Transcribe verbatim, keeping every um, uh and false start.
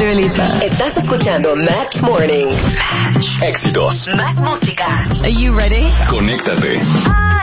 Soy Belisa. Estás escuchando Match Morning. Match. Éxitos. Más música. Are you ready? Conéctate.